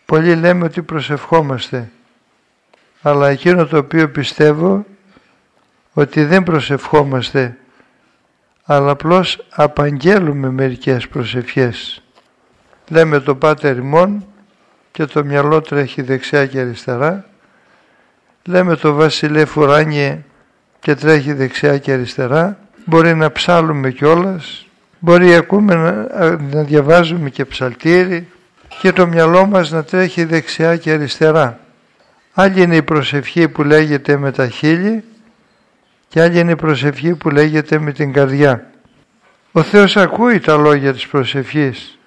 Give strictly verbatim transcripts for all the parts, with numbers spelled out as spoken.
Πολλοί λέμε ότι προσευχόμαστε, αλλά εκείνο το οποίο πιστεύω ότι δεν προσευχόμαστε, αλλά απλώς απαγγέλουμε μερικές προσευχές. Λέμε το Πάτερ ημών και το μυαλό τρέχει δεξιά και αριστερά. Λέμε το Βασιλεύ ουράνιε και τρέχει δεξιά και αριστερά. Μπορεί να ψάλουμε κιόλας, μπορεί ακούμε να, να διαβάζουμε και ψαλτήρι και το μυαλό μας να τρέχει δεξιά και αριστερά. Άλλη είναι η προσευχή που λέγεται με τα χείλη και άλλη είναι η προσευχή που λέγεται με την καρδιά. Ο Θεός ακούει τα λόγια της προσευχής,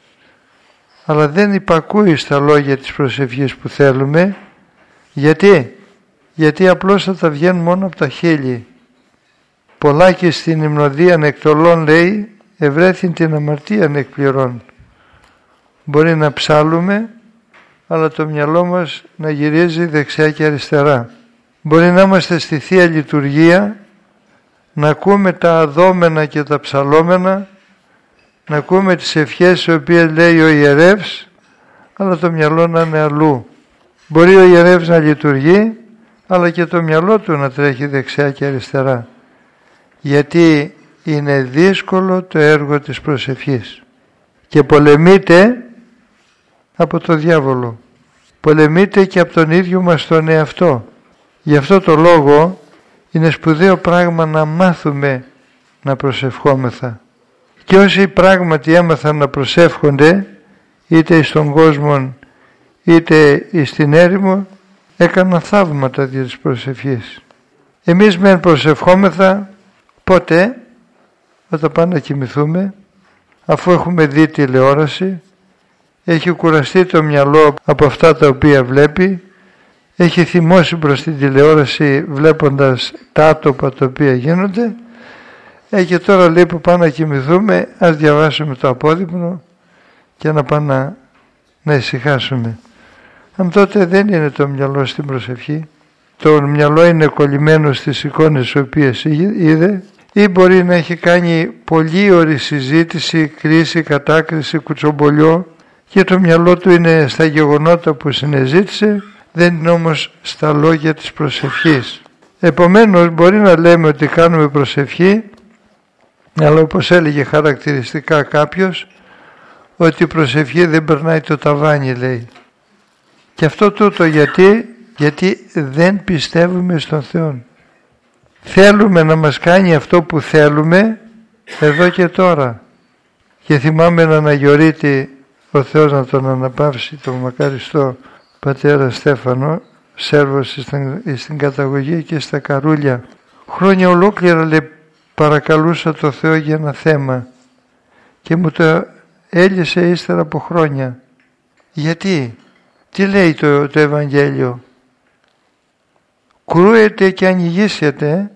αλλά δεν υπακούει στα λόγια της προσευχής που θέλουμε. Γιατί? Γιατί απλώς θα τα βγαίνουν μόνο από τα χείλη. Πολλάκι στην υμνοδίαν εκτολών λέει, ευρέθην την αμαρτίαν εκπληρών. Μπορεί να ψάλουμε, αλλά το μυαλό μας να γυρίζει δεξιά και αριστερά. Μπορεί να είμαστε στη Θεία Λειτουργία, να ακούμε τα αδόμενα και τα ψαλόμενα, να ακούμε τις ευχές οι οποίες λέει ο ιερεύς, αλλά το μυαλό να είναι αλλού. Μπορεί ο ιερεύς να λειτουργεί, αλλά και το μυαλό του να τρέχει δεξιά και αριστερά. Γιατί είναι δύσκολο το έργο της προσευχής. Και πολεμείται από το διάβολο. Πολεμείται και από τον ίδιο μας τον εαυτό. Γι' αυτό το λόγο είναι σπουδαίο πράγμα να μάθουμε να προσευχόμεθα. Και όσοι πράγματι έμαθαν να προσεύχονται, είτε στον κόσμο είτε στην έρημο, έκαναν θαύματα δια της προσευχής. Εμείς μεν προσευχόμεθα πότε? Όταν πάμε να κοιμηθούμε, αφού έχουμε δει τηλεόραση, έχει κουραστεί το μυαλό από αυτά τα οποία βλέπει, έχει θυμώσει προς την τηλεόραση βλέποντας τα άτοπα τα οποία γίνονται, ε, και τώρα λέει που πάμε να κοιμηθούμε, ας διαβάσουμε το απόδειπνο και να πάμε να, να ησυχάσουμε. Αν τότε δεν είναι το μυαλό στην προσευχή, το μυαλό είναι κολλημένο στις εικόνες τις οποίες είδε, ή μπορεί να έχει κάνει πολύ ώρη συζήτηση, κρίση, κατάκριση, κουτσομπολιό και το μυαλό του είναι στα γεγονότα που συνεζήτησε, δεν είναι όμως στα λόγια της προσευχής. Επομένως μπορεί να λέμε ότι κάνουμε προσευχή, αλλά όπως έλεγε χαρακτηριστικά κάποιος, ότι η προσευχή δεν περνάει το ταβάνι, λέει. Και αυτό τούτο γιατί, γιατί δεν πιστεύουμε στον Θεό. Θέλουμε να μας κάνει αυτό που θέλουμε εδώ και τώρα. Και θυμάμαι να αναγιορείται ο Θεός να τον αναπαύσει, τον μακαριστό πατέρα Στέφανο, Σέρβος στην, στην καταγωγή και στα Καρούλια. Χρόνια ολόκληρα, λέει, παρακαλούσα το Θεό για ένα θέμα και μου το έλυσε ύστερα από χρόνια. Γιατί? Τι λέει το, το Ευαγγέλιο? Κρούετε και ανοιγήσετε.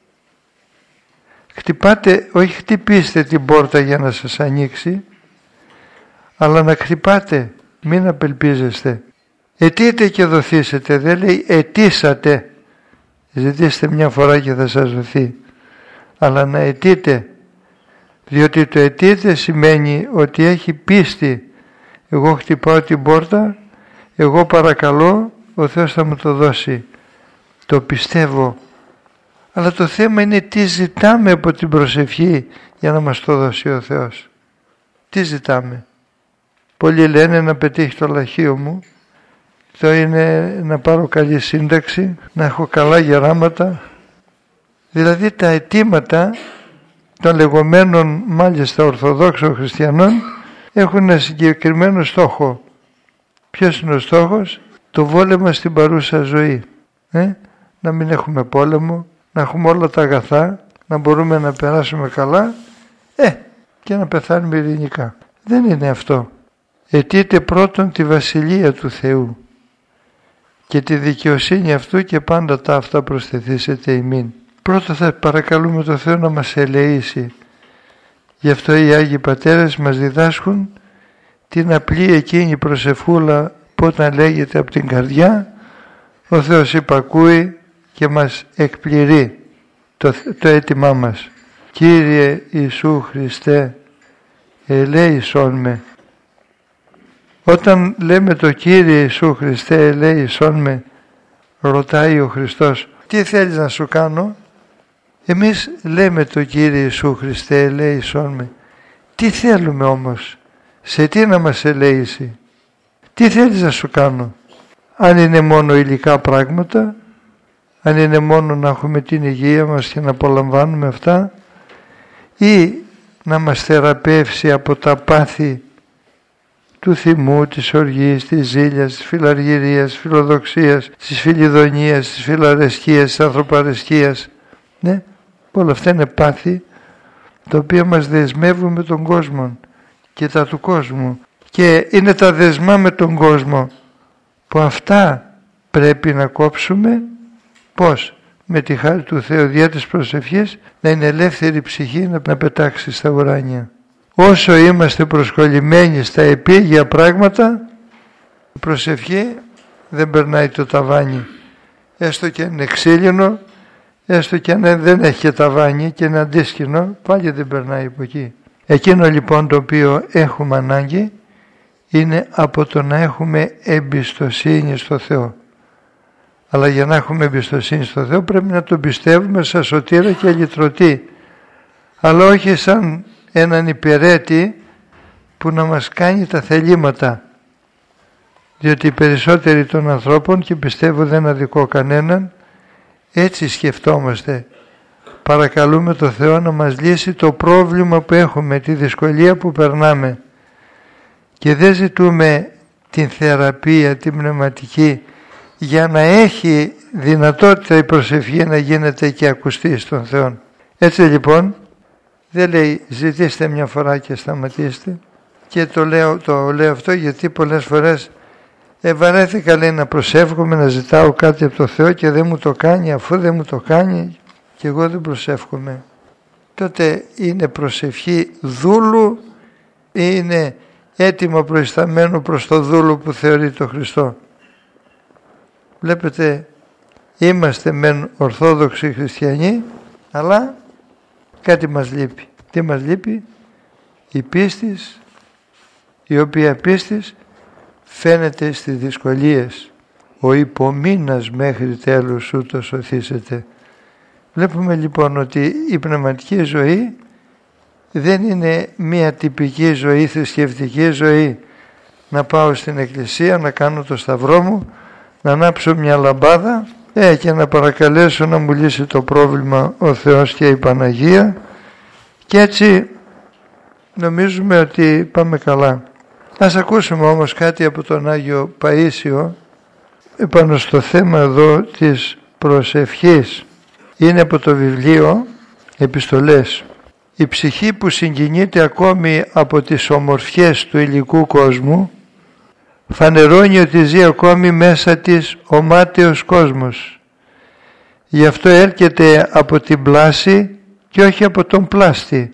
Χτυπάτε, όχι χτυπήστε την πόρτα για να σας ανοίξει, αλλά να χτυπάτε, μην απελπίζεστε. Αιτείτε και δοθήσετε, δεν λέει αιτήσατε. Ζητήστε μια φορά και θα σας δοθεί. Αλλά να αιτείτε, διότι το αιτείτε σημαίνει ότι έχει πίστη. Εγώ χτυπάω την πόρτα, εγώ παρακαλώ, ο Θεός θα μου το δώσει. Το πιστεύω. Αλλά το θέμα είναι τι ζητάμε από την προσευχή για να μας το δώσει ο Θεός. Τι ζητάμε? Πολλοί λένε να πετύχει το λαχείο μου, το είναι να πάρω καλή σύνταξη, να έχω καλά γεράματα. Δηλαδή τα αιτήματα των λεγόμενων μάλιστα ορθοδόξων χριστιανών έχουν ένα συγκεκριμένο στόχο. Ποιος είναι ο στόχος? Το βόλεμα στην παρούσα ζωή. Ε? Να μην έχουμε πόλεμο, να έχουμε όλα τα αγαθά, να μπορούμε να περάσουμε καλά, ε, και να πεθάνουμε ειρηνικά. Δεν είναι αυτό. Αιτείτε πρώτον τη βασιλεία του Θεού και τη δικαιοσύνη αυτού και πάντα τα αυτά προσθεθήσετε ημίν. Πρώτα θα παρακαλούμε το Θεό να μας ελεήσει. Γι' αυτό οι Άγιοι Πατέρες μας διδάσκουν την απλή εκείνη προσευχούλα που όταν λέγεται από την καρδιά, ο Θεός υπακούει και μας εκπληρεί το, το αίτημά μας. Κύριε Ιησού Χριστέ, ελέησόν με. Όταν λέμε το Κύριε Ιησού Χριστέ ελέησόν με, ρωτάει ο Χριστός, τι θέλεις να σου κάνω? Εμείς λέμε το Κύριε Ιησού Χριστέ ελέησόν με. Τι θέλουμε όμως? Σε τι να μας ελέησει? Τι θέλεις να σου κάνω? Αν είναι μόνο υλικά πράγματα, αν είναι μόνο να έχουμε την υγεία μας και να απολαμβάνουμε αυτά, ή να μας θεραπεύσει από τα πάθη του θυμού, της οργής, της ζήλιας, της φιλαργυρίας, της φιλοδοξίας, της φιλιδονίας, της φιλαρεσκίας, της ανθρωπαρεσκίας. Ναι, όλα αυτά είναι πάθη τα οποία μας δεσμεύουν με τον κόσμο και τα του κόσμου. Και είναι τα δεσμά με τον κόσμο που αυτά πρέπει να κόψουμε. Πώς? Με τη χάρη του Θεού, δια της προσευχής, να είναι ελεύθερη η ψυχή να πετάξει στα ουράνια. Όσο είμαστε προσκολλημένοι στα επίγεια πράγματα, η προσευχή δεν περνάει το ταβάνι. Έστω και αν είναι ξύλινο, έστω και αν δεν έχει και ταβάνι και είναι αντίσκηνο, πάλι δεν περνάει από εκεί. Εκείνο λοιπόν το οποίο έχουμε ανάγκη είναι από το να έχουμε εμπιστοσύνη στο Θεό. Αλλά για να έχουμε εμπιστοσύνη στο Θεό πρέπει να τον πιστεύουμε σαν σωτήρα και λυτρωτή. Αλλά όχι σαν έναν υπηρέτη που να μας κάνει τα θελήματα. Διότι οι περισσότεροι των ανθρώπων, και πιστεύω δεν αδικώ κανέναν, έτσι σκεφτόμαστε. Παρακαλούμε το Θεό να μας λύσει το πρόβλημα που έχουμε, τη δυσκολία που περνάμε. Και δεν ζητούμε την θεραπεία, την πνευματική, για να έχει δυνατότητα η προσευχή να γίνεται και ακουστή στον Θεό. Έτσι λοιπόν δεν λέει ζητήστε μια φορά και σταματήστε. Και το λέω, το λέω αυτό γιατί πολλές φορές ε, βαρέθηκα λέει να προσεύχομαι, να ζητάω κάτι από το Θεό και δεν μου το κάνει. Αφού δεν μου το κάνει και εγώ δεν προσεύχομαι, τότε είναι προσευχή δούλου ή είναι έτοιμο προϊσταμένο προς το δούλο που θεωρεί το Χριστό. Βλέπετε, είμαστε μεν ορθόδοξοι χριστιανοί, αλλά κάτι μας λείπει. Τι μας λείπει? Η πίστης, η οποία πίστης φαίνεται στις δυσκολίες. Ο υπομείνας μέχρι τέλους ούτως σωθήσετε. Βλέπουμε λοιπόν ότι η πνευματική ζωή δεν είναι μια τυπική ζωή, θρησκευτική ζωή. Να πάω στην εκκλησία, να κάνω το σταυρό μου, να ανάψω μια λαμπάδα ε, και να παρακαλέσω να μου λύσει το πρόβλημα ο Θεός και η Παναγία, και έτσι νομίζουμε ότι πάμε καλά. Ας ακούσουμε όμως κάτι από τον Άγιο Παΐσιο επάνω στο θέμα εδώ της προσευχής. Είναι από το βιβλίο Επιστολές. Η ψυχή που συγκινείται ακόμη από τις ομορφιές του υλικού κόσμου φανερώνει ότι ζει ακόμη μέσα της ο μάταιος κόσμος. Γι' αυτό έρχεται από την πλάση και όχι από τον πλάστη,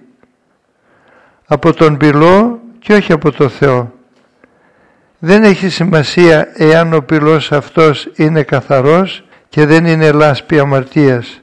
από τον πυλό και όχι από το Θεό. Δεν έχει σημασία εάν ο πυλός αυτός είναι καθαρός και δεν είναι λάσπη αμαρτίας,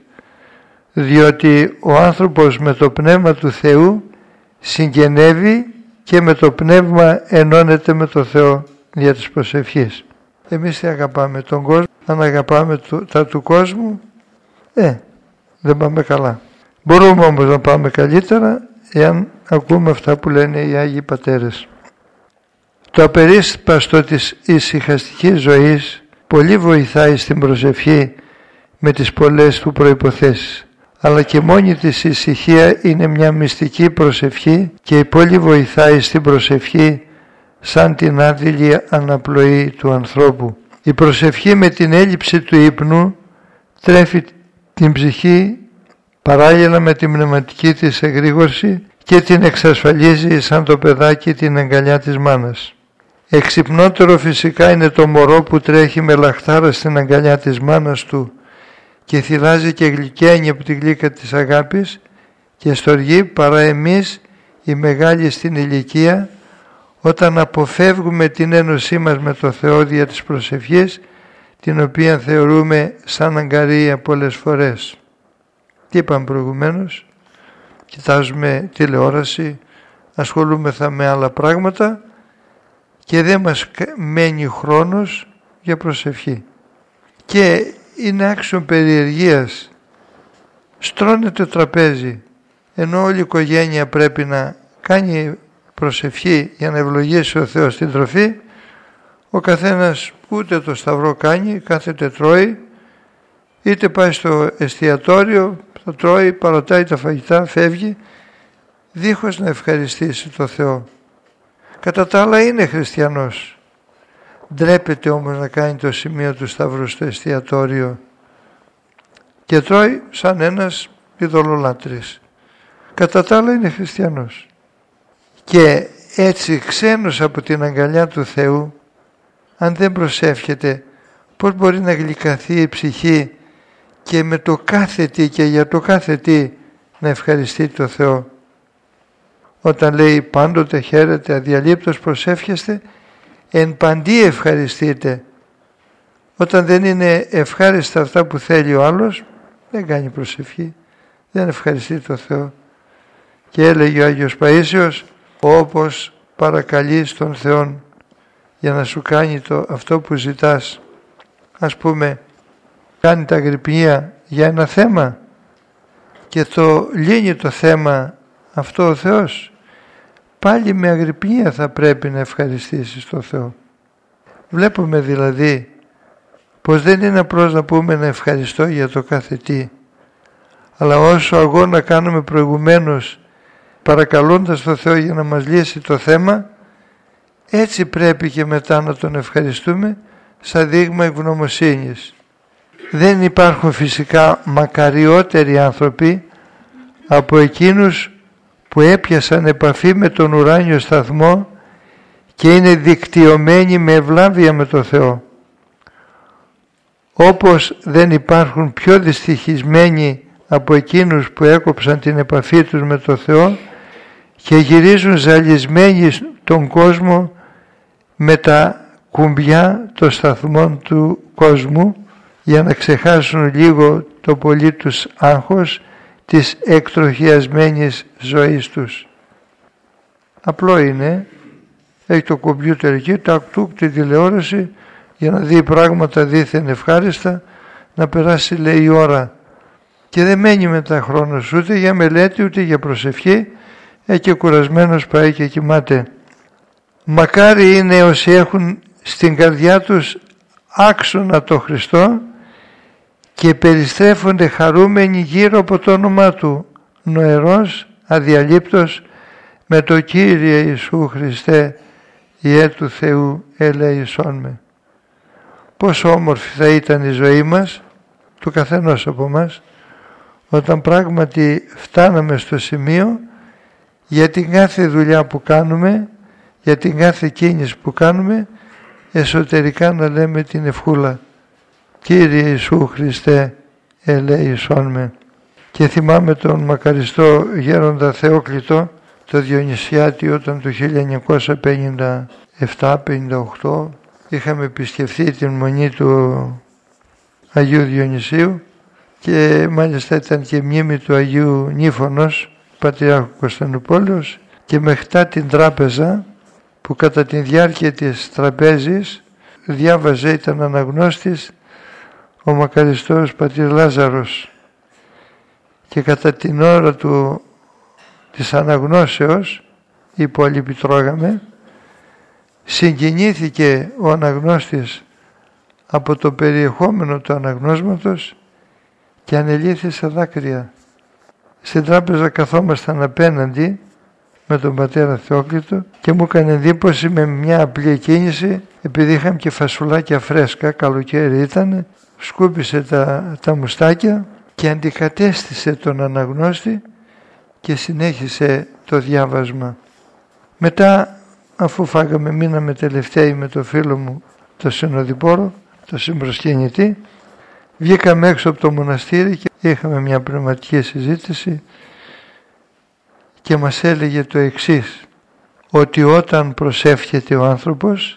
διότι ο άνθρωπος με το πνεύμα του Θεού συγγενεύει και με το πνεύμα ενώνεται με το Θεό δια της προσευχής. Εμείς τι αγαπάμε? Τον κόσμο? Αν αγαπάμε τα του κόσμου, ε, δεν πάμε καλά. Μπορούμε όμως να πάμε καλύτερα εάν ακούμε αυτά που λένε οι Άγιοι Πατέρες. Το απερίσπαστο της ησυχαστικής ζωής πολύ βοηθάει στην προσευχή με τις πολλές του προϋποθέσεις. Αλλά και μόνη της ησυχία είναι μια μυστική προσευχή και η πολύ βοηθάει στην προσευχή σαν την άδειλη αναπλοή του ανθρώπου. Η προσευχή με την έλλειψη του ύπνου τρέφει την ψυχή παράλληλα με την πνευματική της εγρήγορση και την εξασφαλίζει σαν το παιδάκι την αγκαλιά της μάνας. Εξυπνότερο φυσικά είναι το μωρό που τρέχει με λαχτάρα στην αγκαλιά της μάνας του και θυλάζει και γλυκαίνει από τη γλύκα της αγάπης και στοργεί παρά εμείς οι μεγάλοι στην ηλικία, όταν αποφεύγουμε την ένωσή μας με το Θεό δια της προσευχής, την οποία θεωρούμε σαν αγκαρία πολλές φορές. Τι είπαμε προηγουμένως? Κοιτάζουμε τηλεόραση, ασχολούμεθα με άλλα πράγματα και δεν μας μένει χρόνος για προσευχή. Και είναι άξιον περιεργίας. Στρώνε το τραπέζι, ενώ όλη η οικογένεια πρέπει να κάνει προσευχή για να ευλογήσει ο Θεός την τροφή, ο καθένας ούτε το σταυρό κάνει, κάθεται τρώει, είτε πάει στο εστιατόριο, θα τρώει, παρατάει τα φαγητά, φεύγει, δίχως να ευχαριστήσει το Θεό. Κατά τα άλλα είναι χριστιανός. Ντρέπεται όμως να κάνει το σημείο του σταυρού στο εστιατόριο και τρώει σαν ένας ειδωλολάτρης. Κατά τα άλλα είναι χριστιανός. Και έτσι ξένος από την αγκαλιά του Θεού, αν δεν προσεύχεται, πώς μπορεί να γλυκαθεί η ψυχή και με το κάθε τι και για το κάθε τι να ευχαριστεί το Θεό. Όταν λέει πάντοτε χαίρετε, αδιαλείπτως προσεύχεστε, εν παντί ευχαριστείτε. Όταν δεν είναι ευχάριστα αυτά που θέλει ο άλλος, δεν κάνει προσευχή, δεν ευχαριστεί το Θεό. Και έλεγε ο Άγιος Παΐσιος, όπως παρακαλείς τον Θεό για να σου κάνει το, αυτό που ζητάς, ας πούμε κάνει τα αγρυπνία για ένα θέμα και το λύνει το θέμα αυτό ο Θεός, πάλι με αγρυπνία θα πρέπει να ευχαριστήσεις τον Θεό. Βλέπουμε δηλαδή πως δεν είναι απλώς να πούμε να ευχαριστώ για το κάθε τι, αλλά όσο αγώνα κάνουμε προηγουμένως παρακαλώντας τον Θεό για να μας λύσει το θέμα, έτσι πρέπει και μετά να τον ευχαριστούμε σαν δείγμα ευγνωμοσύνης. Δεν υπάρχουν φυσικά μακαριότεροι άνθρωποι από εκείνους που έπιασαν επαφή με τον ουράνιο σταθμό και είναι δικτυωμένοι με ευλάβεια με τον Θεό. Όπως δεν υπάρχουν πιο δυστυχισμένοι από εκείνους που έκοψαν την επαφή τους με τον Θεό και γυρίζουν ζαλισμένοι τον κόσμο με τα κουμπιά των σταθμών του κόσμου για να ξεχάσουν λίγο το πολύ τους άγχος της εκτροχιασμένης ζωής τους. Απλό είναι, έχει το κομπιούτερ εκεί, τακ τουκ τη τηλεόραση για να δει πράγματα δίθεν ευχάριστα, να περάσει λέει η ώρα και δεν μένει μετά χρόνος ούτε για μελέτη ούτε για προσευχή, ε, και κουρασμένος πάει και κοιμάται. Μακάρι είναι όσοι έχουν στην καρδιά τους άξονα το Χριστό και περιστρέφονται χαρούμενοι γύρω από το όνομά Του, νοερός, αδιαλείπτος, με το Κύριε Ιησού Χριστέ, Υιέ του Θεού, ελέησόν με. Πόσο όμορφη θα ήταν η ζωή μας, του καθενός από μας, όταν πράγματι φτάναμε στο σημείο για την κάθε δουλειά που κάνουμε, για την κάθε κίνηση που κάνουμε, εσωτερικά να λέμε την ευχούλα Κύριε Ιησού Χριστέ, ελέησόν με. Και θυμάμαι τον μακαριστό γέροντα Θεόκλητο, το Διονυσιάτη, όταν το χίλια εννιακόσια πενήντα επτά πενήντα οκτώ είχαμε επισκεφθεί την μονή του Αγίου Διονυσίου και μάλιστα ήταν και μνήμη του Αγίου Νύφωνος, Πατριάρχου Κωνσταντινούπολεως, και μεχτά την τράπεζα που κατά τη διάρκεια της τραπέζης διάβαζε, ήταν αναγνώστης, ο μακαριστός πατήρ Λάζαρος, και κατά την ώρα του της αναγνώσεως, ή που αλυπητρώγαμε, συγκινήθηκε ο αναγνώστης από το περιεχόμενο του αναγνώσματος και ανελήθη σε δάκρυα. Στην τράπεζα καθόμασταν απέναντι με τον πατέρα Θεόκλητο και μου έκανε εντύπωση με μια απλή κίνηση, επειδή είχαμε και φασουλάκια φρέσκα, καλοκαίρι ήτανε, σκούπισε τα, τα μουστάκια και αντικατέστησε τον αναγνώστη και συνέχισε το διάβασμα. Μετά, αφού φάγαμε, μείναμε τελευταίοι με το φίλο μου το συνοδοιπόρο, το συμπροσκυνητή, βγήκαμε έξω από το μοναστήρι και είχαμε μια πνευματική συζήτηση και μας έλεγε το εξής, ότι όταν προσεύχεται ο άνθρωπος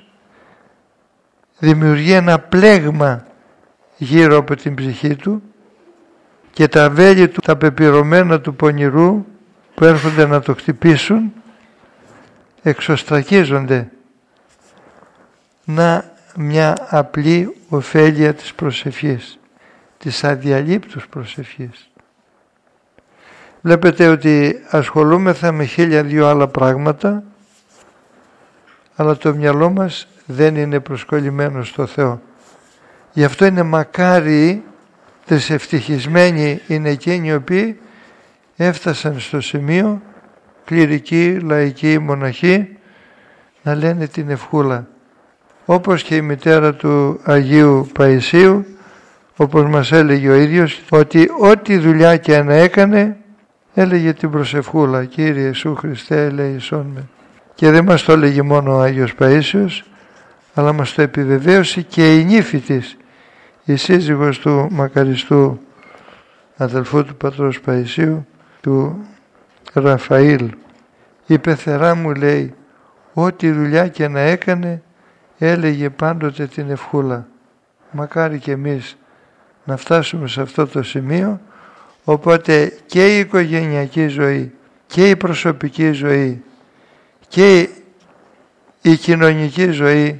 δημιουργεί ένα πλέγμα γύρω από την ψυχή του και τα βέλη του, τα πεπυρωμένα του πονηρού που έρχονται να το χτυπήσουν, εξωστρακίζονται να μια απλή ωφέλεια της προσευχής, της αδιαλείπτους προσευχής. Βλέπετε ότι ασχολούμεθα με χίλια δυο άλλα πράγματα, αλλά το μυαλό μας δεν είναι προσκολλημένο στο Θεό. Γι' αυτό είναι μακάρι, ευτυχισμένοι είναι εκείνοι οι οποίοι έφτασαν στο σημείο, κληρικοί, λαϊκοί, μοναχοί, να λένε την ευχούλα. Όπως και η μητέρα του Αγίου Παϊσίου, όπως μας έλεγε ο ίδιος, ότι ό,τι δουλειά και να έκανε, έλεγε την προσευχούλα. Κύριε Ιησού Χριστέ, ελέησόν με. Και δεν μας το έλεγε μόνο ο Άγιος Παΐσιος, αλλά μας το επιβεβαίωσε και η νύφη της, η σύζυγος του μακαριστού αδελφού του πατρός Παϊσίου, του Ραφαήλ. Η πεθερά μου, λέει, ό,τι δουλειά και να έκανε, έλεγε πάντοτε την ευχούλα. Μακάρι και εμείς να φτάσουμε σε αυτό το σημείο, οπότε και η οικογενειακή ζωή και η προσωπική ζωή και η κοινωνική ζωή,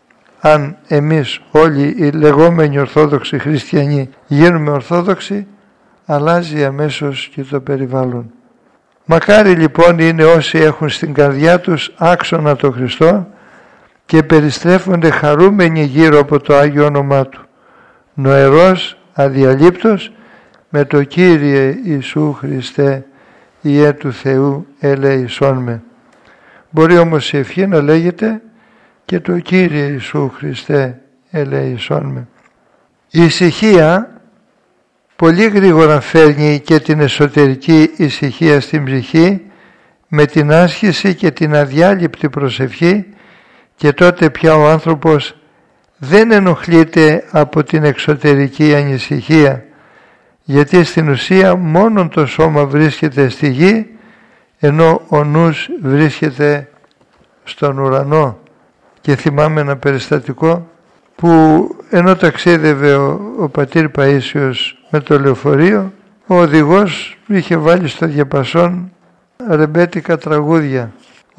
αν εμείς όλοι οι λεγόμενοι ορθόδοξοι χριστιανοί γίνουμε ορθόδοξοι, αλλάζει αμέσως και το περιβάλλον. Μακάρι λοιπόν είναι όσοι έχουν στην καρδιά τους άξονα το Χριστό και περιστρέφονται χαρούμενοι γύρω από το Άγιο όνομά Του, νοερός, αδιαλείπτος, με το Κύριε Ιησού Χριστέ, Υιέ του Θεού, ελέησόν με. Μπορεί όμως η ευχή να λέγεται και το Κύριε Ιησού Χριστέ, ελέησόν με. Η ησυχία πολύ γρήγορα φέρνει και την εσωτερική ησυχία στην ψυχή με την άσκηση και την αδιάλειπτη προσευχή, και τότε πια ο άνθρωπος δεν ενοχλείται από την εξωτερική ανησυχία, γιατί στην ουσία μόνον το σώμα βρίσκεται στη γη, ενώ ο νους βρίσκεται στον ουρανό. Και θυμάμαι ένα περιστατικό που ενώ ταξίδευε ο, ο πατήρ Παΐσιος με το λεωφορείο, ο οδηγός είχε βάλει στο διαπασόν ρεμπέτικα τραγούδια.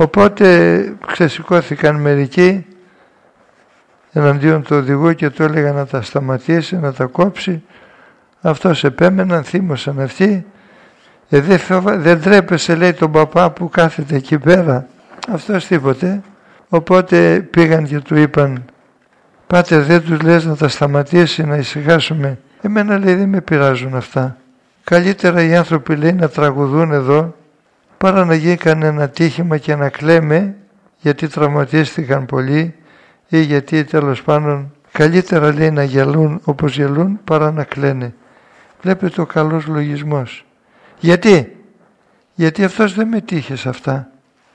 Οπότε ξεσηκώθηκαν μερικοί εναντίον του οδηγού και του έλεγαν να τα σταματήσει, να τα κόψει. Αυτός επέμεναν, θύμωσαν αυτοί. Ε, δεν, φοβα... δεν τρέπεσαι, λέει, τον παπά που κάθεται εκεί πέρα. Αυτός τίποτε. Οπότε πήγαν και του είπαν, πάτερ, δεν τους λες να τα σταματήσει, να ησυχάσουμε? Εμένα, λέει, δεν με πειράζουν αυτά. Καλύτερα οι άνθρωποι, λέει, να τραγουδούν εδώ παρά να γίνει κανένα τύχημα και να κλαίμε γιατί τραυματίστηκαν πολύ ή γιατί τέλος πάντων. Καλύτερα, λέει, να γελούν όπως γελούν παρά να κλαίνε. Βλέπετε ο καλός λογισμός. Γιατί? Γιατί αυτός δεν μετήχε σε αυτά.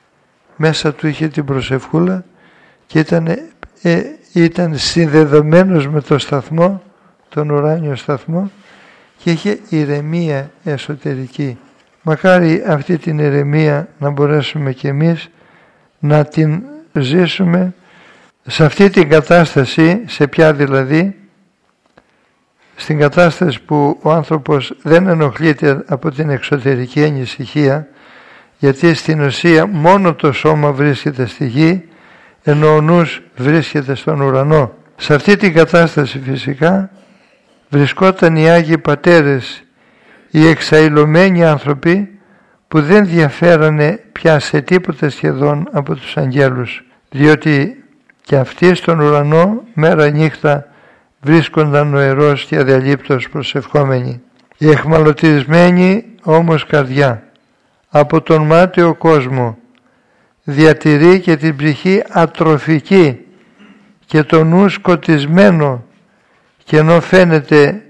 Μέσα του είχε την προσευχούλα και ήταν, ε, ήταν συνδεδεμένος με το σταθμό, τον ουράνιο σταθμό, και είχε ηρεμία εσωτερική. Μακάρι αυτή την ηρεμία να μπορέσουμε κι εμείς να την ζήσουμε σε αυτή την κατάσταση. Σε ποια δηλαδή? Στην κατάσταση που ο άνθρωπος δεν ενοχλείται από την εξωτερική ανησυχία, γιατί στην ουσία μόνο το σώμα βρίσκεται στη γη, ενώ ο νους βρίσκεται στον ουρανό. Σε αυτή την κατάσταση φυσικά βρισκόταν οι Άγιοι Πατέρες, οι εξαηλωμένοι άνθρωποι που δεν διαφέρανε πια σε τίποτε σχεδόν από τους αγγέλους, διότι και αυτοί στον ουρανό μέρα νύχτα βρίσκονταν νοερός και αδιαλείπτως προσευχόμενοι. Η εχμαλωτισμένη όμως καρδιά από τον μάταιο κόσμο διατηρεί και την ψυχή ατροφική και το νου σκοτισμένο, και ενώ φαίνεται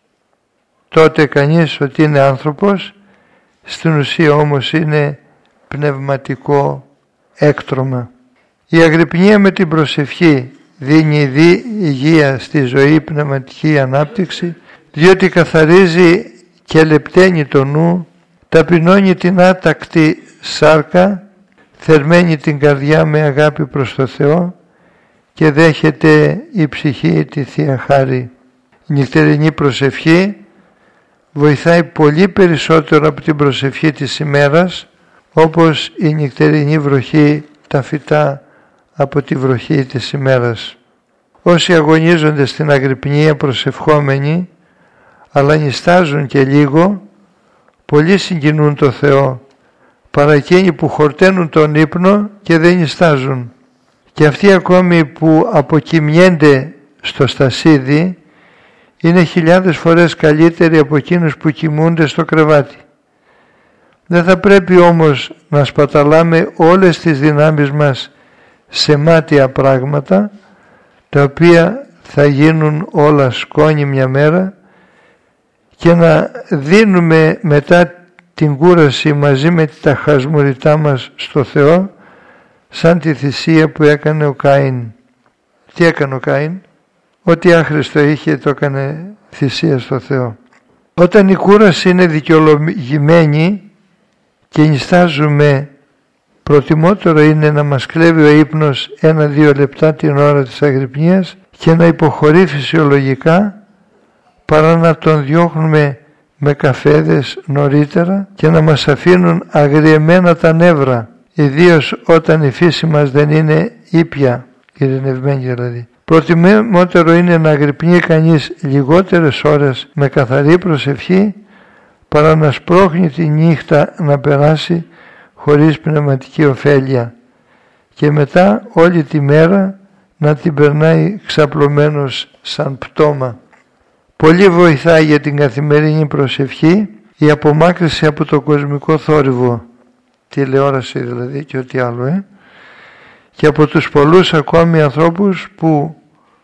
τότε κανείς ότι είναι άνθρωπος, στην ουσία όμως είναι πνευματικό έκτρωμα. Η αγρυπνία με την προσευχή δίνει δι υγεία στη ζωή, πνευματική ανάπτυξη, διότι καθαρίζει και λεπταίνει το νου, ταπεινώνει την άτακτη σάρκα, θερμαίνει την καρδιά με αγάπη προς το Θεό και δέχεται η ψυχή τη Θεία Χάρη. Η νυχτερινή προσευχή βοηθάει πολύ περισσότερο από την προσευχή της ημέρας, όπως η νυχτερινή βροχή τα φυτά από τη βροχή της ημέρας. Όσοι αγωνίζονται στην αγρυπνία προσευχόμενοι, αλλά νηστάζουν και λίγο, πολλοί συγκινούν το Θεό, παρά εκείνοι που χορταίνουν τον ύπνο και δεν νηστάζουν. Και αυτοί ακόμη που αποκοιμιένται στο στασίδι, είναι χιλιάδες φορές καλύτεροι από εκείνους που κοιμούνται στο κρεβάτι. Δεν θα πρέπει όμως να σπαταλάμε όλες τις δυνάμεις μας σε μάτια πράγματα, τα οποία θα γίνουν όλα σκόνη μια μέρα, και να δίνουμε μετά την κούραση μαζί με τα χασμουριτά μας στο Θεό, σαν τη θυσία που έκανε ο Κάιν. Τι έκανε ο Κάιν? Ό,τι άχρηστο είχε το έκανε θυσία στο Θεό. Όταν η κούραση είναι δικαιολογημένη και νηστάζουμε, προτιμότερο είναι να μας κλέβει ο ύπνος ένα-δύο λεπτά την ώρα της αγρυπνίας και να υποχωρεί φυσιολογικά, παρά να τον διώχνουμε με καφέδες νωρίτερα και να μας αφήνουν αγριεμένα τα νεύρα, ιδίως όταν η φύση μας δεν είναι ήπια, ειρηνευμένη δηλαδή. Προτιμότερο είναι να αγρυπνεί κανείς λιγότερες ώρες με καθαρή προσευχή, παρά να σπρώχνει τη νύχτα να περάσει χωρίς πνευματική ωφέλεια και μετά όλη τη μέρα να την περνάει ξαπλωμένος σαν πτώμα. Πολύ βοηθάει για την καθημερινή προσευχή η απομάκρυνση από το κοσμικό θόρυβο, τηλεόραση δηλαδή και ό,τι άλλο, ε? και από τους πολλούς ακόμη ανθρώπους που,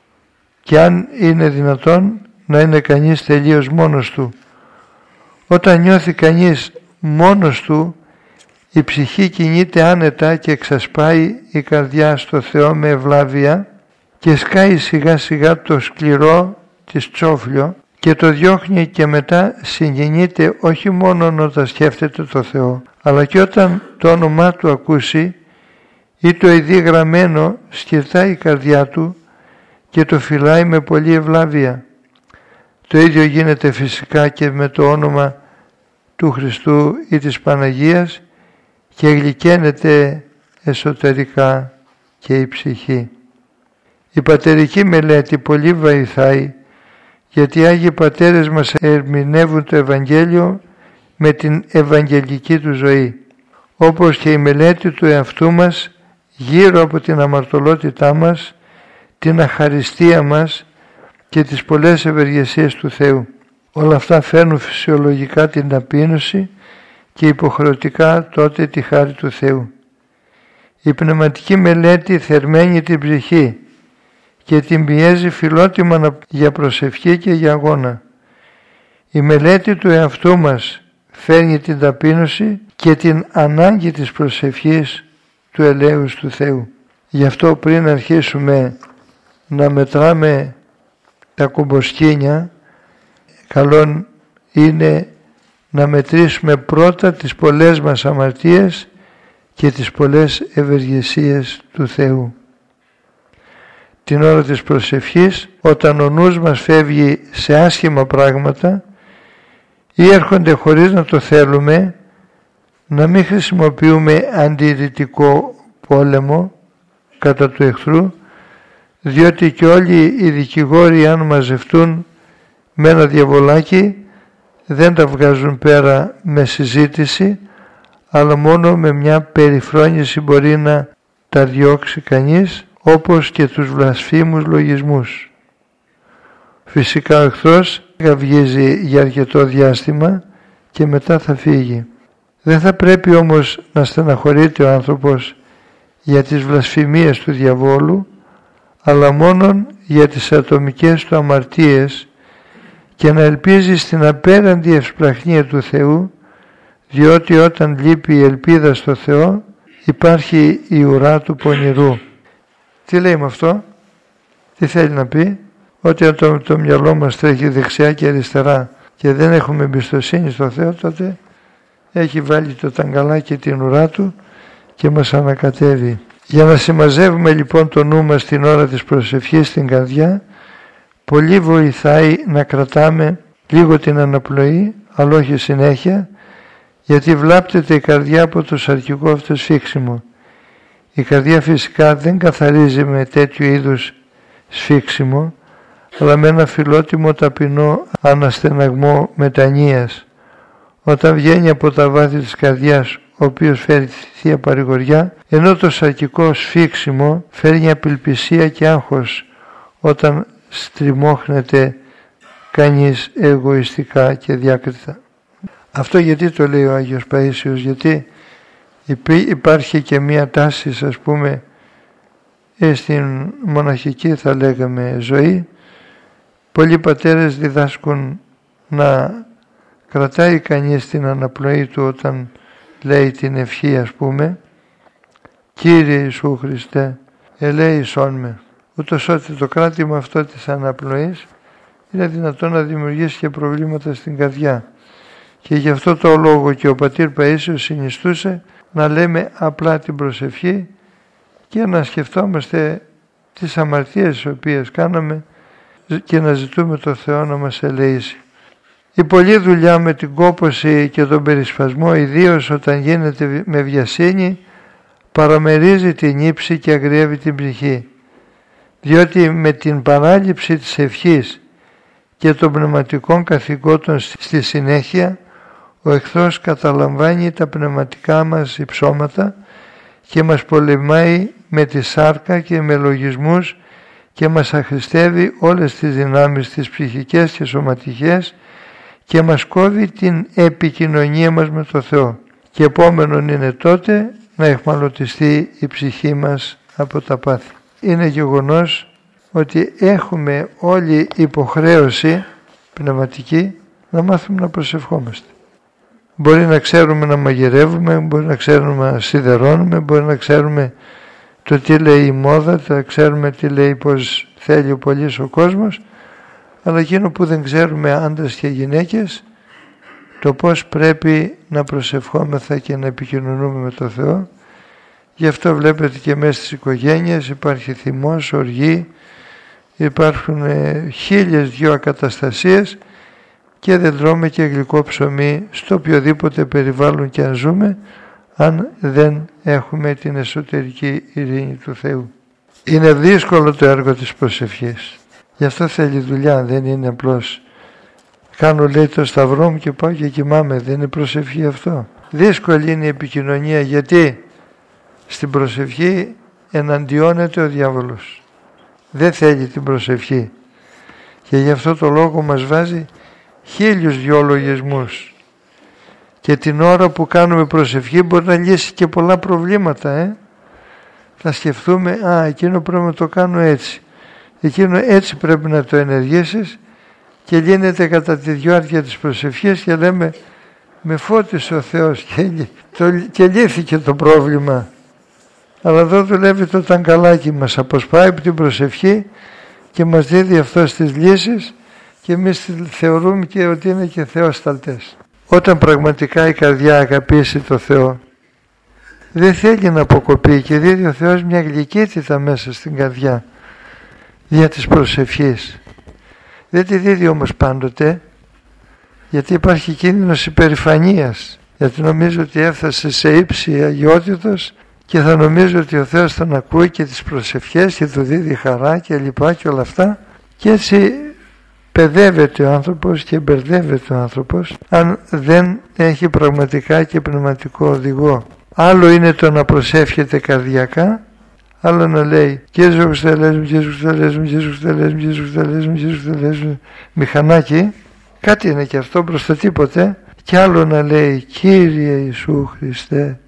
και αν είναι δυνατόν, να είναι κανείς τελείως μόνος του. Όταν νιώθει κανείς μόνος του, η ψυχή κινείται άνετα και εξασπάει η καρδιά στο Θεό με ευλάβεια και σκάει σιγά σιγά το σκληρό της τσόφλιο και το διώχνει, και μετά συγκινείται όχι μόνο όταν σκέφτεται το Θεό, αλλά και όταν το όνομά Του ακούσει ή το ειδεί γραμμένο, σκυρτάει η καρδιά του και το φυλάει με πολλή ευλάβεια. Το ίδιο γίνεται φυσικά και με το όνομα του Χριστού ή της Παναγίας και γλυκαίνεται εσωτερικά και η ψυχή. Η πατερική μελέτη πολύ βοηθάει, γιατί οι Άγιοι Πατέρες μας ερμηνεύουν το Ευαγγέλιο με την ευαγγελική του ζωή, όπως και η μελέτη του εαυτού μας γύρω από την αμαρτωλότητά μας, την αχαριστία μας και τις πολλές ευεργεσίες του Θεού. Όλα αυτά φέρνουν φυσιολογικά την ταπείνωση και υποχρεωτικά τότε τη χάρη του Θεού. Η πνευματική μελέτη θερμαίνει την ψυχή και την πιέζει φιλότιμα για προσευχή και για αγώνα. Η μελέτη του εαυτού μας φέρνει την ταπείνωση και την ανάγκη της προσευχής του ελέους του Θεού. Γι' αυτό πριν αρχίσουμε να μετράμε τα κομποσκήνια, καλόν είναι να μετρήσουμε πρώτα τις πολλές μας αμαρτίες και τις πολλές ευεργεσίες του Θεού. Την ώρα της προσευχής, όταν ο νους μας φεύγει σε άσχημα πράγματα ή έρχονται χωρίς να το θέλουμε, να μην χρησιμοποιούμε αντιρρητικό πόλεμο κατά του εχθρού, διότι και όλοι οι δικηγόροι, αν μαζευτούν με ένα διαβολάκι, δεν τα βγάζουν πέρα με συζήτηση, αλλά μόνο με μια περιφρόνηση μπορεί να τα διώξει κανείς, όπως και τους βλασφήμους λογισμούς. Φυσικά ο εχθρός γαυγίζει για αρκετό διάστημα και μετά θα φύγει. Δεν θα πρέπει όμως να στεναχωρείται ο άνθρωπος για τις βλασφημίες του διαβόλου, αλλά μόνον για τις ατομικές του αμαρτίες, και να ελπίζει στην απέραντη ευσπλαχνία του Θεού, διότι όταν λείπει η ελπίδα στο Θεό υπάρχει η ουρά του πονηρού. Τι λέει με αυτό? Τι θέλει να πει? Ότι το, το μυαλό μας τρέχει δεξιά και αριστερά και δεν έχουμε εμπιστοσύνη στο Θεό, τότε έχει βάλει το ταγκαλάκι την ουρά του και μας ανακατεύει. Για να συμμαζεύουμε λοιπόν το νου μας την ώρα της προσευχής στην καρδιά, πολύ βοηθάει να κρατάμε λίγο την αναπνοή, αλλά όχι συνέχεια, γιατί βλάπτεται η καρδιά από το σαρκικό αυτό σφίξιμο. Η καρδιά φυσικά δεν καθαρίζει με τέτοιου είδους σφίξιμο, αλλά με ένα φιλότιμο ταπεινό αναστεναγμό μετανοίας. Όταν βγαίνει από τα βάθη της καρδιάς ο οποίος φέρει τη Θεία Παρηγοριά, ενώ το σακικό σφίξιμο φέρνει απελπισία και άγχος όταν στριμώχνεται κανείς εγωιστικά και διάκριτα. Αυτό γιατί το λέει ο Άγιος Παΐσιος? Γιατί υπάρχει και μία τάση, ας πούμε, στην μοναχική θα λέγαμε ζωή. Πολλοί πατέρες διδάσκουν να κρατάει κανείς την αναπνοή του όταν λέει την ευχή, ας πούμε, Κύριε Ιησού Χριστέ, ελέησόν με, ούτως ώστε το κράτημα αυτό της αναπνοής είναι δυνατόν να δημιουργήσει και προβλήματα στην καρδιά. Και γι' αυτό το λόγο και ο πατήρ Παΐσιος συνιστούσε να λέμε απλά την προσευχή και να σκεφτόμαστε τις αμαρτίες τις οποίες κάναμε και να ζητούμε το Θεό να μας ελεήσει. Η πολλή δουλειά με την κόπωση και τον περισπασμό, ιδίως όταν γίνεται με βιασύνη, παραμερίζει την ύψη και αγριεύει την ψυχή, διότι με την παράληψη της ευχής και των πνευματικών καθηκόντων στη συνέχεια ο εχθρός καταλαμβάνει τα πνευματικά μας υψώματα και μας πολεμάει με τη σάρκα και με λογισμούς και μας αχρηστεύει όλες τις δυνάμεις τις ψυχικές και σωματικές και μας κόβει την επικοινωνία μας με το Θεό. Και επόμενον είναι τότε να εχμαλωτιστεί η ψυχή μας από τα πάθη. Είναι γεγονός ότι έχουμε όλη υποχρέωση πνευματική να μάθουμε να προσευχόμαστε. Μπορεί να ξέρουμε να μαγειρεύουμε, μπορεί να ξέρουμε να σιδερώνουμε, μπορεί να ξέρουμε το τι λέει η μόδα, να ξέρουμε τι λέει πως θέλει ο πολύς ο κόσμος, αλλά εκείνο που δεν ξέρουμε άντρες και γυναίκες, το πώς πρέπει να προσευχόμεθα και να επικοινωνούμε με το Θεό. Γι' αυτό βλέπετε και μέσα στις οικογένειες υπάρχει θυμός, οργή, υπάρχουν χίλιες δυο ακαταστασίες και δεν τρώμε και γλυκό ψωμί στο οποιοδήποτε περιβάλλον και αν ζούμε, αν δεν έχουμε την εσωτερική ειρήνη του Θεού. Είναι δύσκολο το έργο της προσευχής. Γι' αυτό θέλει δουλειά, δεν είναι απλώς κάνω λέει το σταυρό μου και πάω και κοιμάμαι, δεν είναι προσευχή αυτό. Δύσκολη είναι η επικοινωνία, γιατί στην προσευχή εναντιώνεται ο διάβολος. Δεν θέλει την προσευχή και γι' αυτό το λόγο μας βάζει χίλιους δυο λογισμούς. Και την ώρα που κάνουμε προσευχή μπορεί να λύσει και πολλά προβλήματα. Ε? Θα σκεφτούμε, α, εκείνο πρέπει να το κάνω έτσι. Εκείνο έτσι πρέπει να το ενεργήσεις και λύνεται κατά τη διάρκεια της προσευχής και λέμε με φώτισε ο Θεός και, το, και λύθηκε το πρόβλημα. Αλλά εδώ δουλεύει το ταγκαλάκι μας, αποσπάει από την προσευχή και μας δίδει αυτός τις λύσεις και εμείς θεωρούμε και ότι είναι και θεόσταλτες. Όταν πραγματικά η καρδιά αγαπήσει το Θεό, δεν θέλει να αποκοπεί και δίδει ο Θεός μια γλυκύτητα μέσα στην καρδιά δια της προσευχής. Δεν τη δίδει όμως πάντοτε, γιατί υπάρχει κίνδυνος υπερηφανίας, γιατί νομίζω ότι έφτασε σε ύψη αγιότητος και θα νομίζω ότι ο Θεός τον ακούει και τις προσευχές και του δίδει χαρά και λοιπά και όλα αυτά, και έτσι παιδεύεται ο άνθρωπος και μπερδεύεται ο άνθρωπος αν δεν έχει πραγματικά και πνευματικό οδηγό. Άλλο είναι το να προσεύχεται καρδιακά, άλλο να λέει Κύριε Χριστέ μου, Κύριε Χριστέ μου, Κύριε Χριστέ μου, Κύριε Χριστέ μου, Κύριε Χριστέ μου, μηχανάκι, κάτι είναι και αυτό προς το τίποτε, και άλλο να λέει Κύριε Ιησού Χριστέ,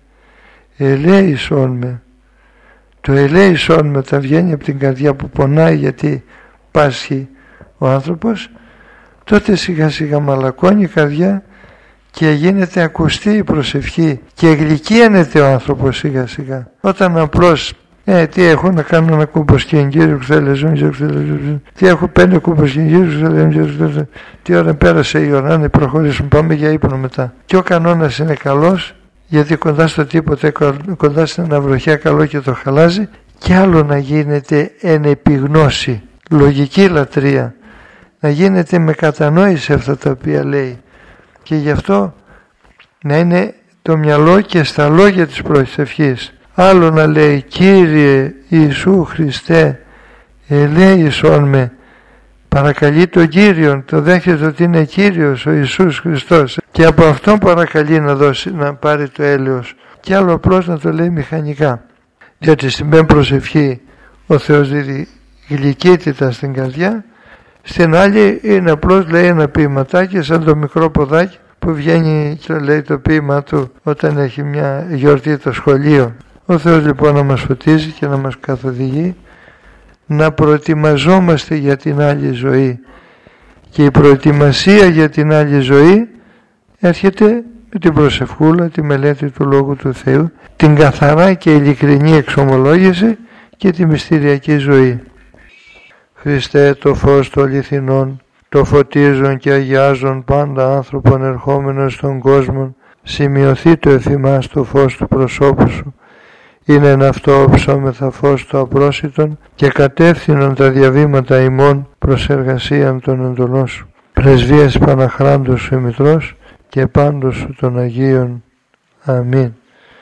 ελέησόν με. Το ελέησόν με τα βγαίνει από την καρδιά που πονάει γιατί πάσχει ο άνθρωπος, τότε σιγά σιγά μαλακώνει η καρδιά και γίνεται ακουστή η προσευχή και γλυκύνεται ο άνθρωπος σιγά σιγά. Όταν απλώς ε, τι έχω να κάνω ένα κούμποσκιν, Κύριε Χριστέ, τι έχω πέντε κούμποσκιν, Κύριε Χριστέ, τι ώρα πέρασε η ώρα, να προχωρήσουμε, πάμε για ύπνο μετά. Και ο κανόνας είναι καλός, γιατί κοντά στο τίποτε, κοντά στην αναβροχιά καλό και το χαλάζει, και άλλο να γίνεται εν επιγνώση, λογική λατρεία, να γίνεται με κατανόηση αυτά τα οποία λέει, και γι' αυτό να είναι το μυαλό και στα λόγια της προσευχής. Άλλο να λέει Κύριε Ιησού Χριστέ, ελέησόν με, παρακαλεί τον Κύριον, το δέχεται ότι είναι Κύριος ο Ιησούς Χριστός και από αυτόν παρακαλεί να, δώσει, να πάρει το έλεος, και άλλο απλώς να το λέει μηχανικά, διότι στην πέμπτη προσευχή ο Θεός δίδει γλυκύτητα στην καρδιά, στην άλλη είναι απλώς λέει ένα ποιηματάκι σαν το μικρό ποδάκι που βγαίνει και λέει το ποίημα του όταν έχει μια γιορτή το σχολείο. Ο Θεός λοιπόν να μας φωτίζει και να μας καθοδηγεί να προετοιμαζόμαστε για την άλλη ζωή, και η προετοιμασία για την άλλη ζωή έρχεται με την προσευχούλα, τη μελέτη του Λόγου του Θεού, την καθαρά και ειλικρινή εξομολόγηση και τη μυστηριακή ζωή. Χριστέ, το φως των αληθινών, το φωτίζον και αγιάζον πάντα άνθρωπον ερχόμενος στον κόσμο, σημειωθεί το εφημάς το φως του προσώπου σου. Είναι εν αυτό ψώμεθα φως το απρόσιτον και κατεύθυνον τα διαβήματα ημών προς εργασίαν των εντολών σου. Πρεσβείας Παναχράντος σου ημιτρός και πάντως σου των Αγίων. Αμήν.